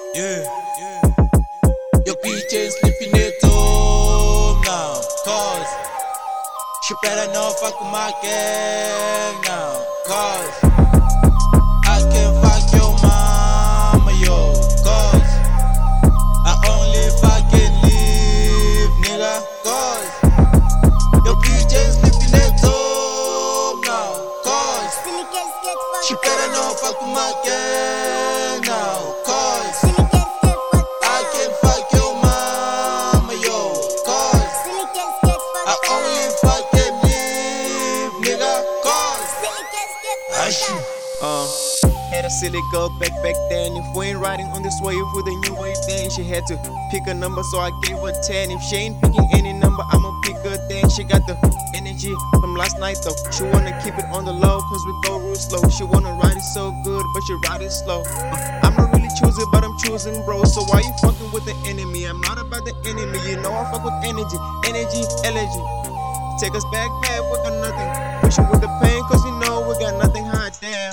Yeah. Your bitch ain't sleeping at home now, cause she better not fuck with my gang now, cause I can fuck your mama, yo, cause I only fucking live, nigga, cause your bitch ain't sleeping at home now, cause she better not fuck with my gang now, cause I can fuck your mama, yo, cause I only fucking live, nigga, cause I shoot. Had a silly girl back then. If we ain't riding on this wave with a new wave, then she had to pick a number, so I gave her 10. If she ain't picking any number, I'ma pick her then. She got the energy from last night though. She wanna keep it on the low, cause we go real slow. She wanna ride it so good, but she ride it slow. I'm not really choosing, but I'm choosing, bro. So why you fucking with the enemy? I'm not about the enemy, you know I fuck with energy, elegy. Take us back, we got nothing. Push it with the pain, cause we know we got nothing hot, damn.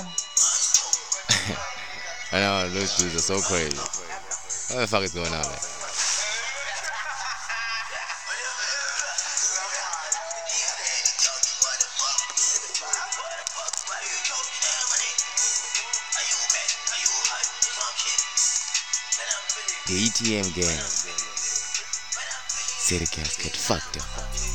I know, those dudes are so crazy. What the fuck is going on, man? The ETM gang. City cats get fucked up.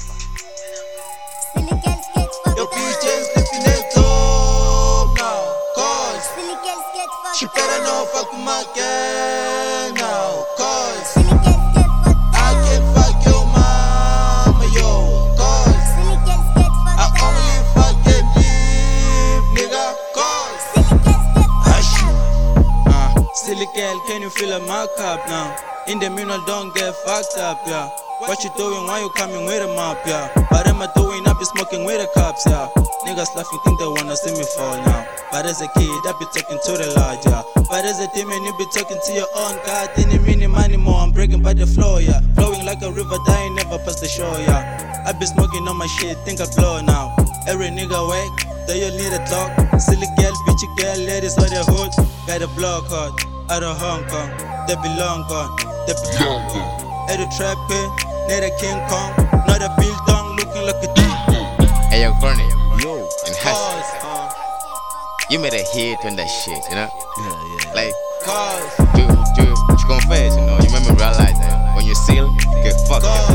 Your bitch ain't sleeping at home now, cause she better not fuck with my gang now, cause I can fuck your mama, yo, cause I only fucking live, nigga, cause I shoot. Silly girl, can you feel my cup now? In the middle, don't get fucked up, yeah. What you doing? Why you coming with a mop, yeah? What am I doing? I be smoking with the cops, yeah. Niggas laughing, think they wanna see me fall now. But as a kid, I be talking to the Lord, yeah. But as a demon, you be talking to your own God. Didn't mean money more, I'm breaking by the floor, yeah. Flowing like a river, dying never past the shore, yeah. I be smoking on my shit, think I blow now. Every nigga wake, do you need a talk? Silly girl, bitchy girl, ladies on the hood. Got a block hard, out of Hong Kong. They be long gone, they be long gone. At the trap pit, near the King Kong. Not a biltong, looking like a D. Hey, yo, Corny. Yo, And Hustle. You made a hit on that shit, you know? yeah. Like, Cause you confess, you know? You make me realize that when you seal, you get fucked up.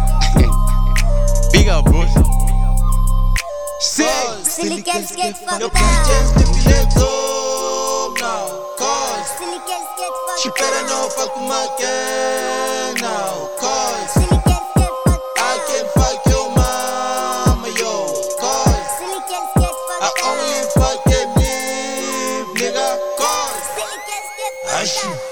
Big up, bro. Silly girls get fucked up. Your bitch ain't sleeping at home now, cause she better not fuck with my gang now, cause I can fuck your mama, yo, cause I only fucking live, nigga, cause I shoot.